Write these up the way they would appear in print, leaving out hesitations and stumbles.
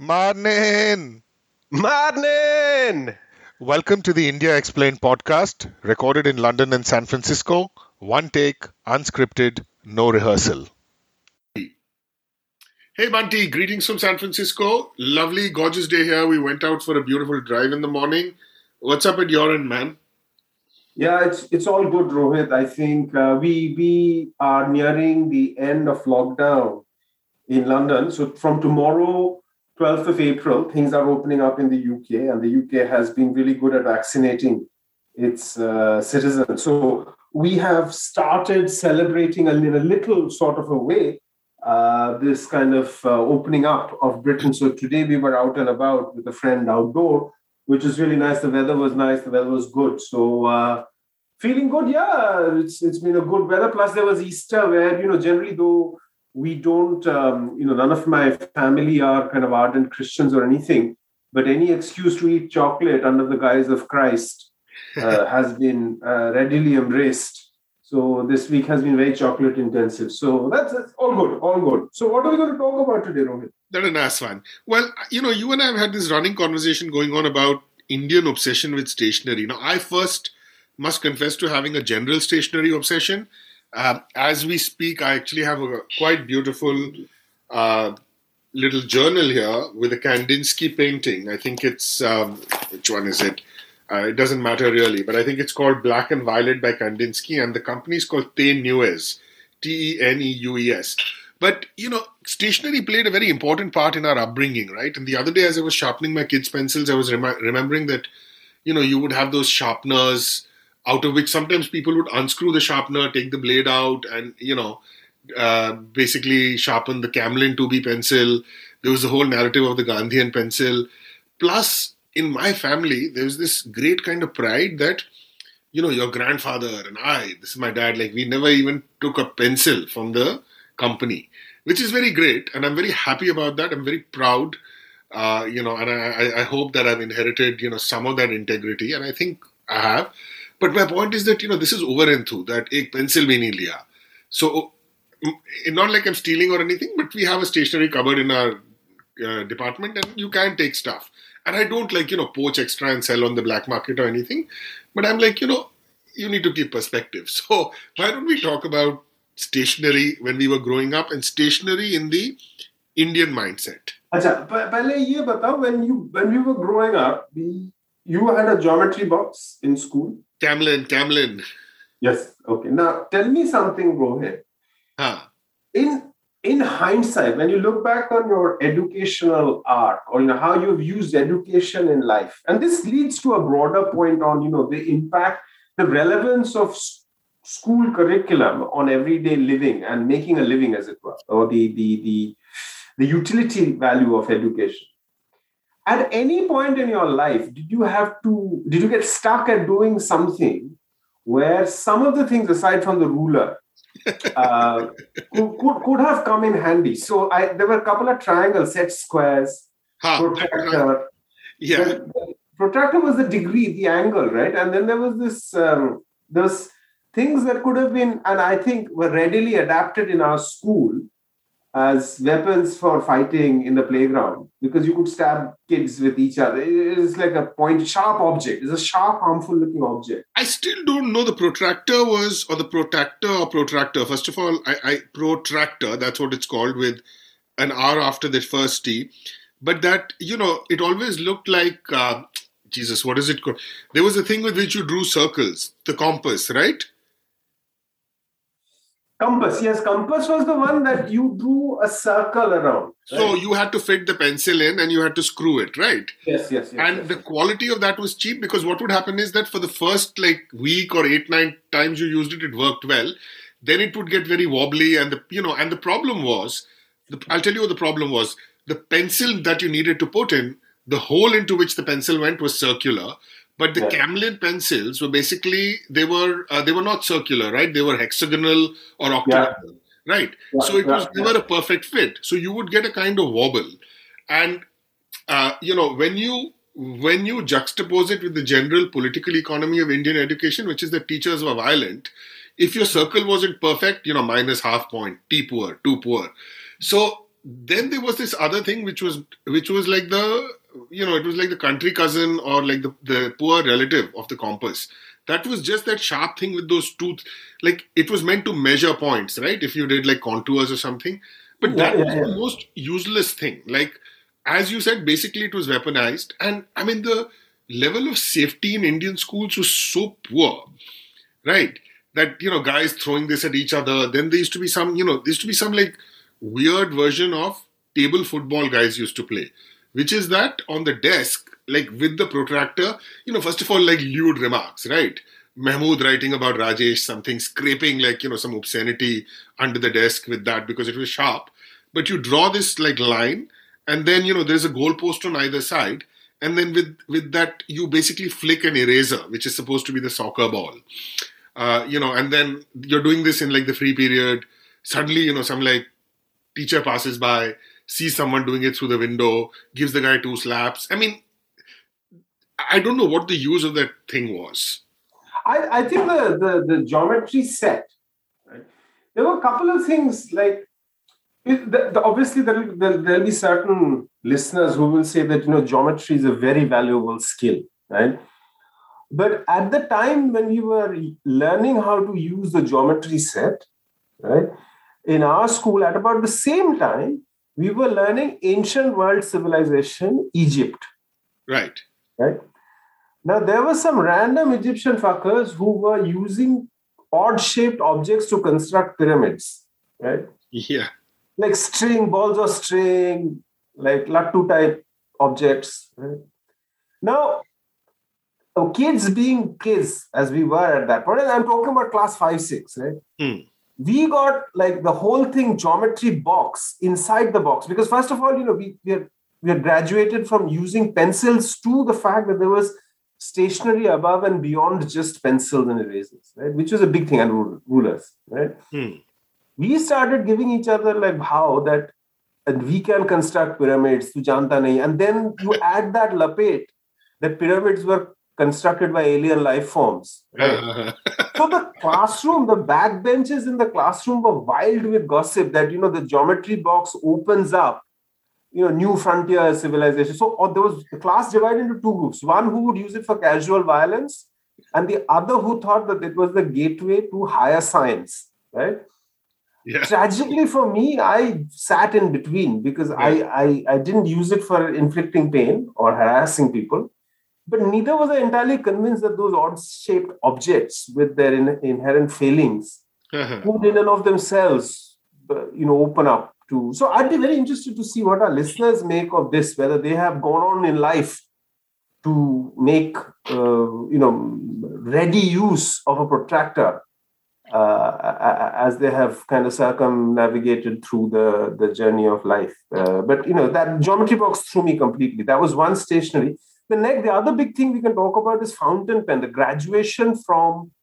Morning! Morning! Welcome to the India Explained podcast, recorded in London and San Francisco. One take, unscripted, no rehearsal. Hey Bunty, greetings from San Francisco. Lovely, gorgeous day here. We went out for a beautiful drive in the morning. What's up at your end, man? Yeah, it's all good, Rohit. I think we are nearing the end of lockdown in London. So from tomorrow, 12th of April, things are opening up in the UK, and the UK has been really good at vaccinating its citizens. So we have started celebrating in a little sort of a way this kind of opening up of Britain. So today we were out and about with a friend outdoor, which is really nice. The weather was nice. The weather was good. So feeling good. Yeah, it's been a good weather. Plus there was Easter where, generally though we don't, none of my family are kind of ardent Christians or anything, but any excuse to eat chocolate under the guise of Christ has been readily embraced. So this week has been very chocolate intensive. So that's all good, all good. So what are we going to talk about today, Rohit? That a nice one. Well, you and I have had this running conversation going on about Indian obsession with stationery. Now, I first must confess to having a general stationery obsession. As we speak, I actually have a quite beautiful little journal here with a Kandinsky painting. I think it's, which one is it? It doesn't matter really, but I think it's called Black and Violet by Kandinsky, and the company is called Teneus, Teneus. But, stationery played a very important part in our upbringing, right? And the other day as I was sharpening my kids' pencils, I was remembering that, you would have those sharpeners out of which sometimes people would unscrew the sharpener, take the blade out and, basically sharpen the Camlin 2B pencil. There was the whole narrative of the Gandhian pencil. Plus, in my family, there was this great kind of pride that, your grandfather and this is my dad, like we never even took a pencil from the company, which is very great. And I'm very happy about that. I'm very proud, and I hope that I've inherited, some of that integrity. And I think I have. But my point is that, this is over and through, that ek pencil bhi nahi liya. So, not like I'm stealing or anything, but we have a stationery cupboard in our department and you can take stuff. And I don't poach extra and sell on the black market or anything. But I'm like, you need to keep perspective. So why don't we talk about stationery when we were growing up and stationery in the Indian mindset? Acha, pehle ye batao, when we were growing up, you had a geometry box in school? Camlin. Yes. Okay. Now tell me something, Rohit. In hindsight, when you look back on your educational arc, or how you've used education in life, and this leads to a broader point on the impact, the relevance of school curriculum on everyday living and making a living, as it were, or the utility value of education. At any point in your life, did you get stuck at doing something where some of the things aside from the ruler could have come in handy? So there were a couple of triangles, set squares, protractor. Yeah. The protractor was the degree, the angle, right? And then there was this, those things that could have been, and I think were readily adapted in our school as weapons for fighting in the playground, because you could stab kids with each other. It's like a sharp object. It's a sharp, harmful looking object. I still don't know the protractor was, or the protractor or protractor. First of all, I protractor, that's what it's called, with an R after the first T. But that, it always looked like, Jesus, what is it called? There was a thing with which you drew circles, the compass, right? Compass, yes. Compass was the one that you drew a circle around. Right? So you had to fit the pencil in and you had to screw it, right? Yes. And the quality of that was cheap, because what would happen is that for the first week or 8-9 times you used it, it worked well. Then it would get very wobbly, and the problem was, I'll tell you what the problem was. The pencil that you needed to put in, the hole into which the pencil went was circular. But the Camlin pencils were basically, they were not circular, right? They were hexagonal or octagonal, right? So it was never a perfect fit. So you would get a kind of wobble. And, when you juxtapose it with the general political economy of Indian education, which is that teachers were violent, if your circle wasn't perfect, minus half point, T poor, too poor. So then there was this other thing which was like it was like the country cousin or like the poor relative of the compass. That was just that sharp thing with those two, like it was meant to measure points, right? If you did like contours or something. But that was the most useless thing. Like, as you said, basically it was weaponized. And I mean, the level of safety in Indian schools was so poor, right? That, guys throwing this at each other. Then there used to be some, like weird version of table football guys used to play, which is that on the desk, like with the protractor, first of all, like lewd remarks, right? Mahmood writing about Rajesh, something scraping like, some obscenity under the desk with that because it was sharp. But you draw this like line and then, there's a goalpost on either side. And then with that, you basically flick an eraser, which is supposed to be the soccer ball. And then you're doing this in like the free period. Suddenly, some like teacher passes by, sees someone doing it through the window, gives the guy 2 slaps. I mean, I don't know what the use of that thing was. I think the geometry set, right? There were a couple of things like, obviously there'll be certain listeners who will say that, geometry is a very valuable skill, right? But at the time when we were learning how to use the geometry set, right, in our school, at about the same time, we were learning ancient world civilization, Egypt. Right. Right. Now, there were some random Egyptian fuckers who were using odd-shaped objects to construct pyramids, right? Yeah. Like balls of string, like lattu-type objects. Right? Now, kids being kids, as we were at that point, and I'm talking about class 5, 6, right? We got like the whole thing geometry box inside the box. Because first of all, we had graduated from using pencils to the fact that there was stationery above and beyond just pencils and erasers, right? Which was a big thing, and rulers, right? We started giving each other like how that we can construct pyramids, tu janta nahi. And then you add that lapet that pyramids were constructed by alien life forms, right? So the classroom, the backbenches in the classroom were wild with gossip that, the geometry box opens up, new frontier civilization. So there was the class divided into 2 groups. One who would use it for casual violence and the other who thought that it was the gateway to higher science, right? Yeah. Tragically for me, I sat in between because I didn't use it for inflicting pain or harassing people. But neither was I entirely convinced that those odd-shaped objects with their inherent failings would in and of themselves, open up to. So I'd be very interested to see what our listeners make of this, whether they have gone on in life to make, ready use of a protractor as they have kind of circumnavigated through the journey of life. But, that geometry box threw me completely. That was one stationery. The other big thing we can talk about is fountain pen, the graduation from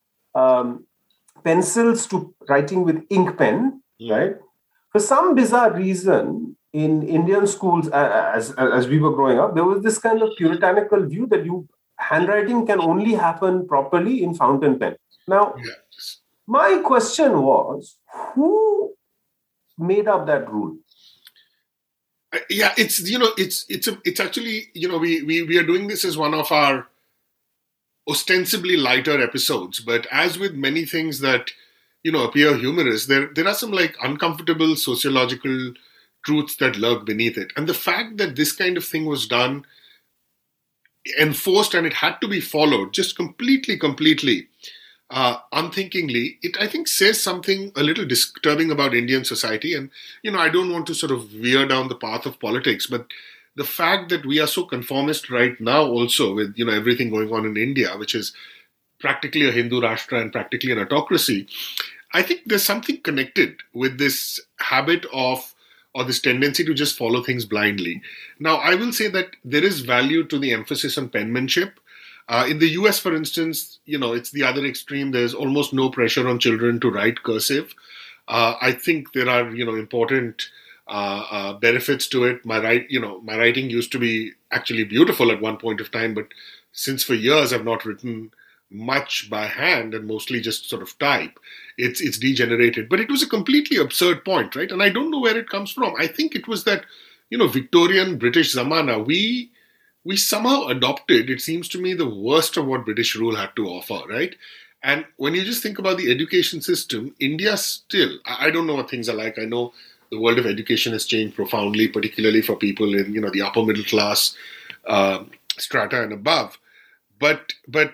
pencils to writing with ink pen, right? For some bizarre reason, in Indian schools, as we were growing up, there was this kind of puritanical view that handwriting can only happen properly in fountain pen. Now, my question was, who made up that rule? Yeah, it's actually, we are doing this as one of our ostensibly lighter episodes, but as with many things that, appear humorous, there are some like uncomfortable sociological truths that lurk beneath it. And the fact that this kind of thing was done, enforced, and it had to be followed just completely, unthinkingly, it I think says something a little disturbing about Indian society. And, I don't want to sort of veer down the path of politics, but the fact that we are so conformist right now also with, everything going on in India, which is practically a Hindu Rashtra and practically an autocracy, I think there's something connected with this habit of, or this tendency to just follow things blindly. Now, I will say that there is value to the emphasis on penmanship. In the US, for instance, it's the other extreme. There's almost no pressure on children to write cursive. I think there are, important benefits to it. My writing used to be actually beautiful at one point of time, but since for years I've not written much by hand and mostly just sort of type. It's degenerated. But it was a completely absurd point, right? And I don't know where it comes from. I think it was that, Victorian British Zamana, we somehow adopted, it seems to me, the worst of what British rule had to offer, right? And when you just think about the education system, India still, I don't know what things are like. I know the world of education has changed profoundly, particularly for people in, the upper middle class strata and above. But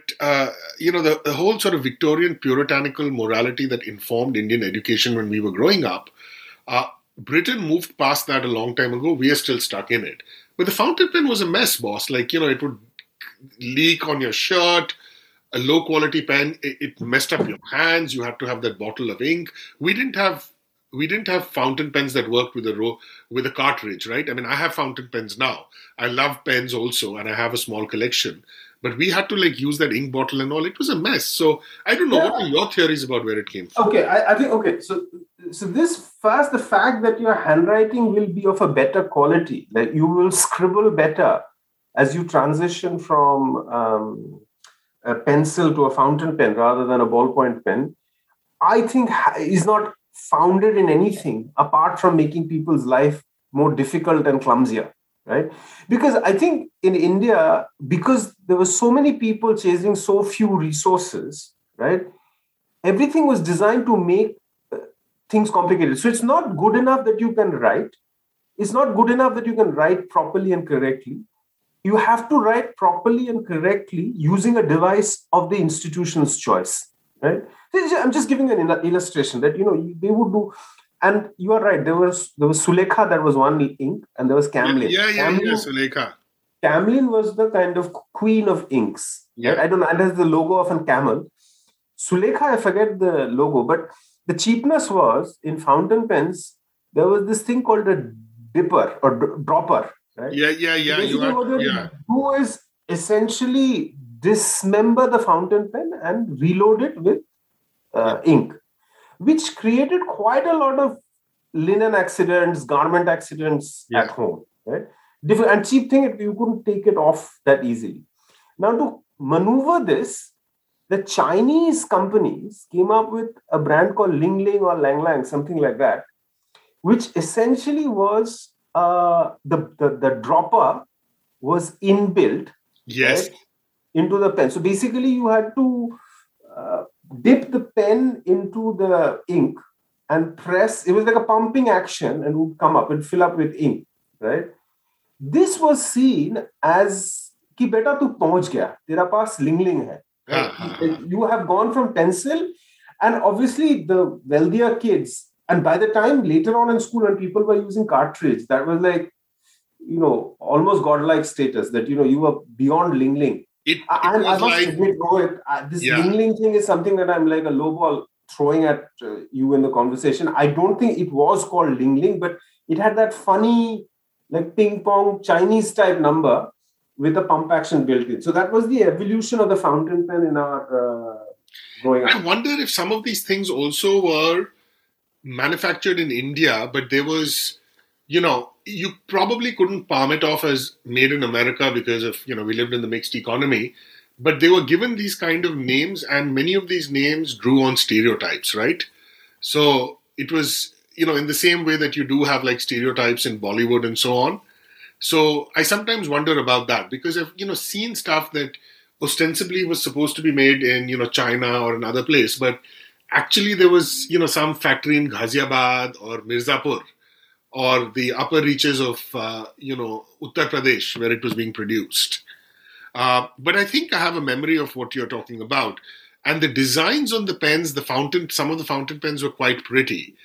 the whole sort of Victorian puritanical morality that informed Indian education when we were growing up, Britain moved past that a long time ago. We are still stuck in it. But the fountain pen was a mess, boss. Like, it would leak on your shirt. A low quality pen, it messed up your hands. You had to have that bottle of ink. We didn't have fountain pens that worked with a cartridge, right? I mean, I have fountain pens now. I love pens also, and I have a small collection. But we had to use that ink bottle and all. It was a mess. So I don't know. What are your theories about where it came from? Okay, I think okay. So this first, the fact that your handwriting will be of a better quality, like you will scribble better as you transition from a pencil to a fountain pen rather than a ballpoint pen, I think is not founded in anything apart from making people's life more difficult and clumsier, right? Because I think in India, because there were so many people chasing so few resources, right? Everything was designed to make things complicated. So it's not good enough that you can write. It's not good enough that you can write properly and correctly. You have to write properly and correctly using a device of the institution's choice, right? I'm just giving an illustration that, they would do. And you are right. There was Sulekha, that was one ink, and there was Camlin. Yeah, Sulekha. Camlin was the kind of queen of inks. Yeah. Right? I don't know. And has the logo of a camel. Sulekha, I forget the logo, but the cheapness was in fountain pens, there was this thing called a dipper or dropper. Right? Yeah. Who is essentially dismember the fountain pen and reload it with ink, which created quite a lot of linen accidents, garment accidents at home. Right? And cheap thing, you couldn't take it off that easily. Now, to maneuver this, the Chinese companies came up with a brand called Ling Ling or Lang Lang, something like that, which essentially was the dropper was inbuilt, yes, right, into the pen. So basically, you had to dip the pen into the ink and press. It was like a pumping action, and would come up and fill up with ink, right? This was seen as कि बेटा तू पहुंच गया, तेरा पास Ling Ling hai. Right? You have gone from pencil, and obviously the wealthier kids. And by the time later on in school, when people were using cartridge, that was like, almost godlike status that, you were beyond Ling Ling. I must admit, Rohit, this Ling Ling thing is something that I'm like a low ball throwing at you in the conversation. I don't think it was called Ling Ling, but it had that funny, like ping pong Chinese type number with a pump action built in. So that was the evolution of the fountain pen in our growing up. I wonder if some of these things also were manufactured in India, but there was, you probably couldn't palm it off as made in America because of, we lived in the mixed economy, but they were given these kind of names, and many of these names drew on stereotypes, right? So it was, in the same way that you do have like stereotypes in Bollywood and so on. So I sometimes wonder about that because I've, seen stuff that ostensibly was supposed to be made in, China or another place, but actually there was, some factory in Ghaziabad or Mirzapur or the upper reaches of, Uttar Pradesh where it was being produced. But I think I have a memory of what you're talking about. And the designs on the pens, some of the fountain pens were quite pretty.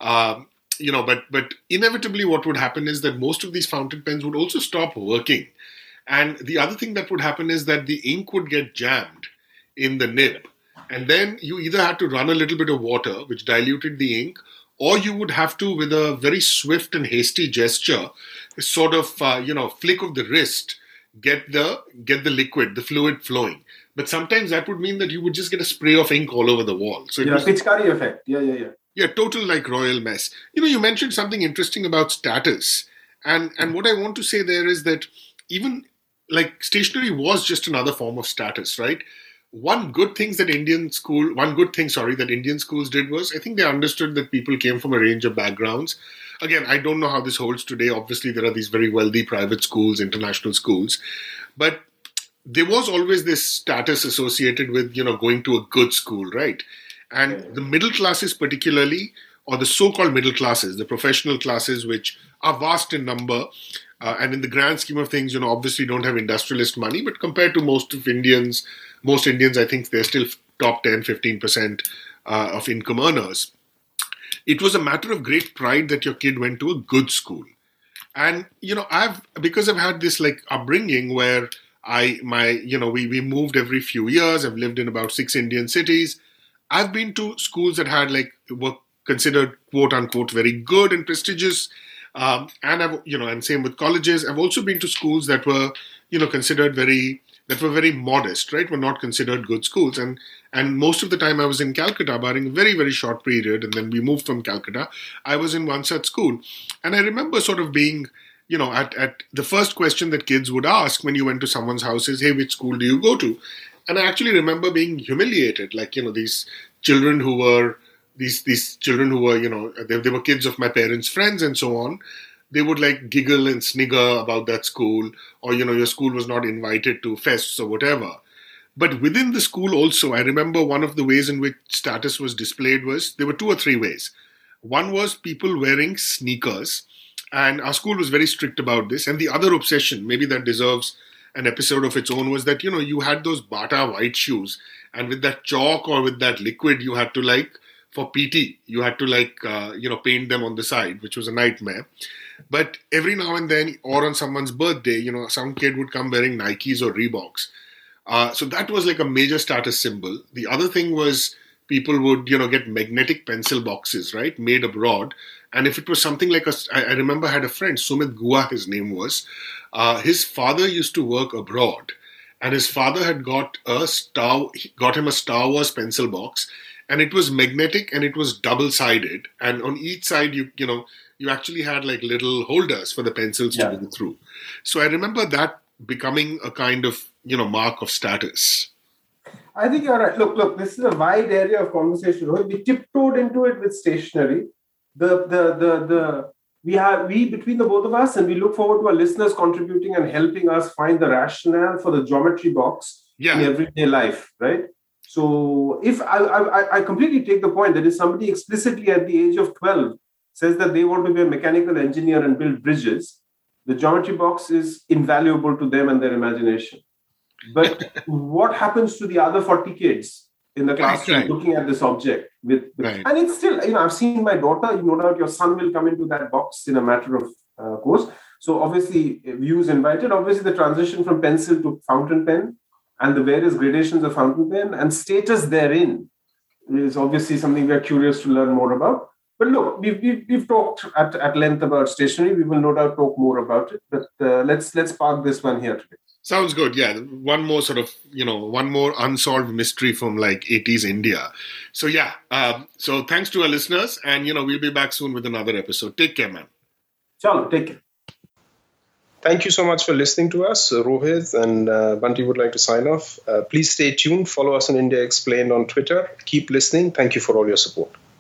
But inevitably what would happen is that most of these fountain pens would also stop working. And the other thing that would happen is that the ink would get jammed in the nib. And then you either had to run a little bit of water, which diluted the ink, or you would have to, with a very swift and hasty gesture, sort of, flick of the wrist, get the liquid, the fluid flowing. But sometimes that would mean that you would just get a spray of ink all over the wall. So it was Pichkari effect. Yeah. Yeah, total like royal mess. You mentioned something interesting about status. And what I want to say there is that even like stationery was just another form of status, right? one good thing, that Indian schools did was, I think they understood that people came from a range of backgrounds. Again, I don't know how this holds today. Obviously, there are these very wealthy private schools, international schools, but there was always this status associated with, going to a good school, right? And the middle classes particularly, or the so-called middle classes, the professional classes, which are vast in number, and in the grand scheme of things, obviously don't have industrialist money, but compared to most Indians, I think they're still top 10, 15% of income earners. It was a matter of great pride that your kid went to a good school. And, because I've had this like upbringing where we moved every few years. I've lived in about 6 Indian cities. I've been to schools that were considered quote unquote very good and prestigious. And same with colleges. I've also been to schools that were, considered very modest, right? Were not considered good schools. And most of the time I was in Calcutta, barring a very, very short period. And then we moved from Calcutta. I was in one such school. And I remember sort of being, at the first question that kids would ask when you went to someone's house is, hey, which school do you go to? And I actually remember being humiliated, these children who were, they were kids of my parents' friends and so on. They would giggle and snigger about that school, or, your school was not invited to fests or whatever. But within the school also, I remember one of the ways in which status was displayed was, there were 2 or 3 ways. One was people wearing sneakers. And our school was very strict about this. And the other obsession, maybe that deserves an episode of its own, was that, you had those Bata white shoes. And with that chalk or with that liquid, you had to for PT, you had to paint them on the side, which was a nightmare. But every now and then, or on someone's birthday, some kid would come wearing Nikes or Reeboks. So that was a major status symbol. The other thing was people would, get magnetic pencil boxes, right, made abroad. And if it was something I remember I had a friend, Sumit Gua, his name was, his father used to work abroad. And his father had got him a Star Wars pencil box. And it was magnetic and it was double-sided. And on each side, you actually had little holders for the pencils to go through. So I remember that becoming a kind of, mark of status. I think you're right. Look, this is a wide area of conversation. We tiptoed into it with stationery. We between the both of us, and we look forward to our listeners contributing and helping us find the rationale for the geometry box in everyday life, right? So if I completely take the point that if somebody explicitly at the age of 12 says that they want to be a mechanical engineer and build bridges, the geometry box is invaluable to them and their imagination. But what happens to the other 40 kids in the classroom looking at this object? And it's still, I've seen my daughter, no doubt your son will come into that box in a matter of course. So obviously, views invited. Obviously, the transition from pencil to fountain pen and the various gradations of fountain pen and status therein is obviously something we're curious to learn more about. But look, we've talked at length about stationery. We will no doubt talk more about it. But let's park this one here today. Sounds good. Yeah. One more sort of, one more unsolved mystery from 80s India. So yeah. So thanks to our listeners, and, we'll be back soon with another episode. Take care, man. Chalo, take care. Thank you so much for listening to us. Rohit and Bunty would like to sign off. Please stay tuned. Follow us on India Explained on Twitter. Keep listening. Thank you for all your support.